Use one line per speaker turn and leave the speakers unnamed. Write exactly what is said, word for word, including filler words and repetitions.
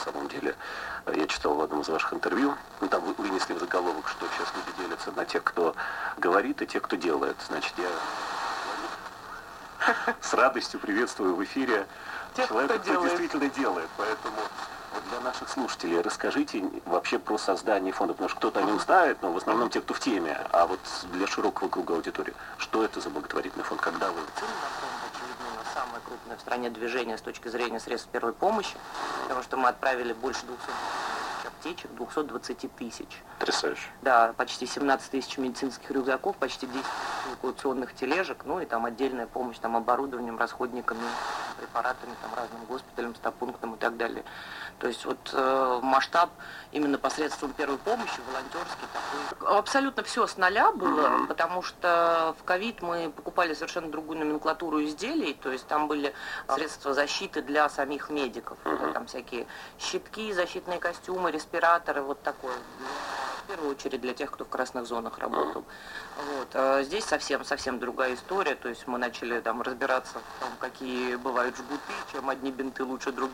самом деле. Я читал в одном из ваших интервью, ну, там вы вынесли в заголовок, что сейчас люди делятся на тех, кто говорит, и тех, кто делает. Значит, я с радостью приветствую в эфире
Тех,
человека,
кто
кто
делает.
действительно делает. Поэтому вот для наших слушателей расскажите вообще про создание фонда, потому что кто-то о нем знает, но в основном те, кто в теме, а вот для широкого круга аудитории. Что это за благотворительный фонд, когда вы...
Очевидно, у нас самое крупное в стране движение с точки зрения средств первой помощи, потому что мы отправили больше двухсот аптечек, двухсот двадцати тысяч.
Потрясающе.
Да, почти семнадцать тысяч медицинских рюкзаков, почти десять эвакуационных тележек, ну и там отдельная помощь там, оборудованием, расходниками, препаратами, там, разным госпиталям, стаб-пунктам и так далее. То есть вот э, масштаб именно посредством первой помощи, волонтерский такой. Абсолютно все с нуля было, mm-hmm. потому что в ковид мы покупали совершенно другую номенклатуру изделий, то есть там были средства защиты для самих медиков, mm-hmm. там всякие щитки, защитные костюмы, респираторы, вот такое. В первую очередь для тех, кто в красных зонах работал. Вот. А здесь совсем, совсем другая история, то есть мы начали там разбираться в том, какие бывают жгуты, чем одни бинты лучше других.